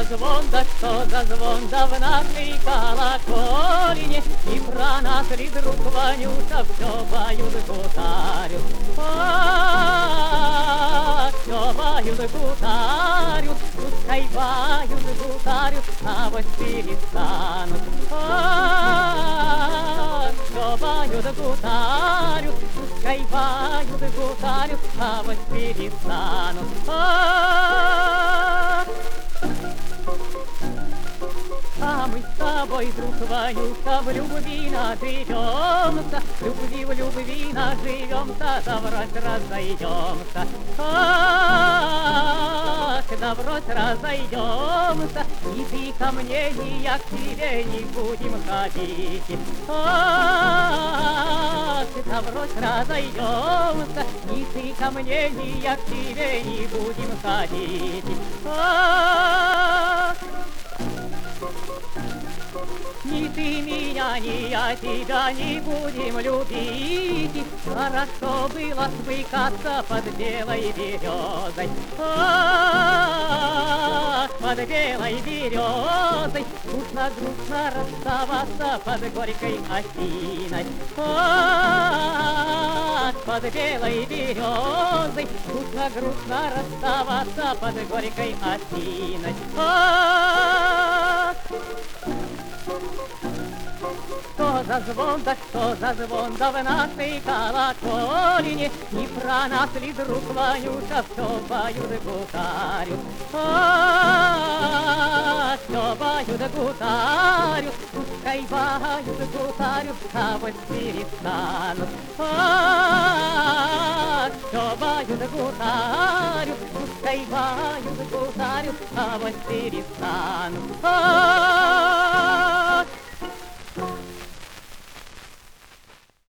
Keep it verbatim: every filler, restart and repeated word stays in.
за звон, да что за звон, да в нашей колокольне, и про нас ли, друг Ванюша, все поют гутарю. А, все поют гутарю, пускай поют гутарю, а вот перестанут. А, все поют гутарю, пускай поют гутарю, а вот перестанут. А, а мы с тобой, друг Ванюша, в любви наживемся, в любви, в любви наживемся, да врозь разойдемся. Ах, да врозь разойдемся, и ты ко мне, и я к тебе не будем ходить. Ах, да врозь разойдемся, и ты ко мне, и я к тебе не будем ходить. Ах, ни ты меня, ни я тебя не будем любить. Хорошо было смыкаться под белой березой. Ах, под белой березой, грустно-грустно расставаться под горькой осиной. Ах, под белой березой, грустно-грустно расставаться под горькой осиной. Ах, что за звон, да что за звон, да в нашей колокольне, не про нас ли, друг Ванюша, все поют гутарю. А, все поют гутарю, пускай поют гутарю, а вот перестанут. А, все поют гутарю, пускай поют гутарю, а вот перестанут. А,